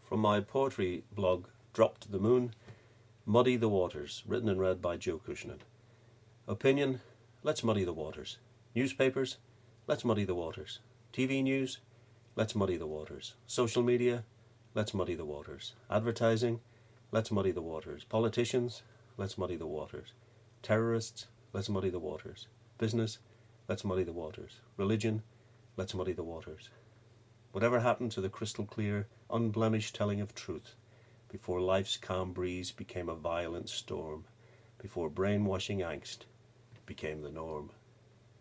From my poetry blog, Drop to the Moon, Muddy the Waters, written and read by Joe Cushionen. Opinion, let's muddy the waters. Newspapers, let's muddy the waters. TV news, let's muddy the waters. Social media, let's muddy the waters. Advertising, let's muddy the waters. Politicians, let's muddy the waters. Terrorists, let's muddy the waters. Business, let's muddy the waters. Religion, let's muddy the waters. Whatever happened to the crystal clear, unblemished telling of truth, before life's calm breeze became a violent storm, before brainwashing angst became the norm?